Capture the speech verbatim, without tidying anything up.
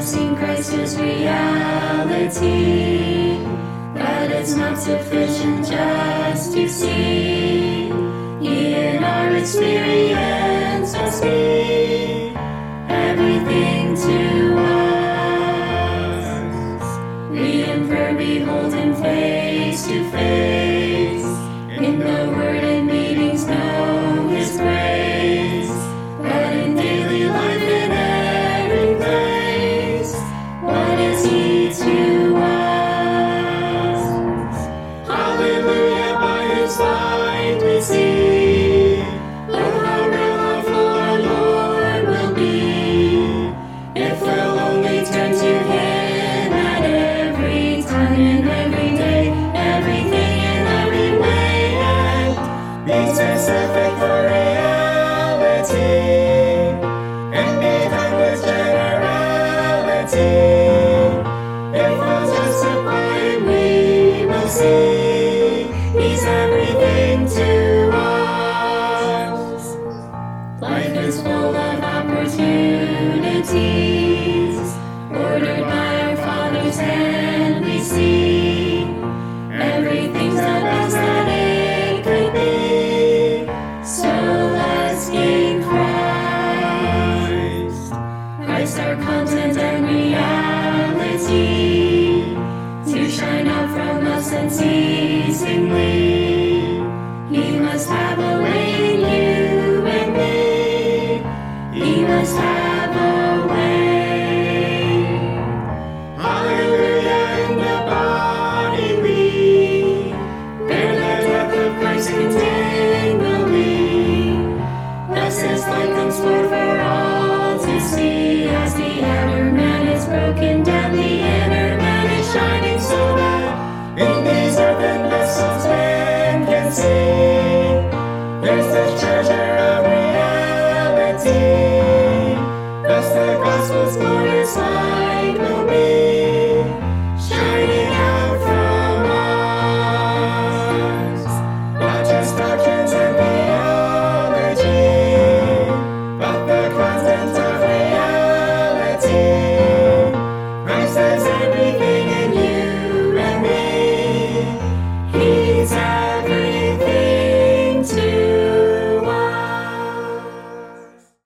confessing Christ is reality, that it's not sufficient just to see. He in our experience must be everything to us. We in prayer behold Him face to face, in the Word and meetings know His grace, but in daily life in every place, what is He to us? Hallelujah, by His light we see, oh how real, how full our Lord will be, if we'll only turn to Him at every time, in every day, everything in every way, and be specific for reality, and be done with generality.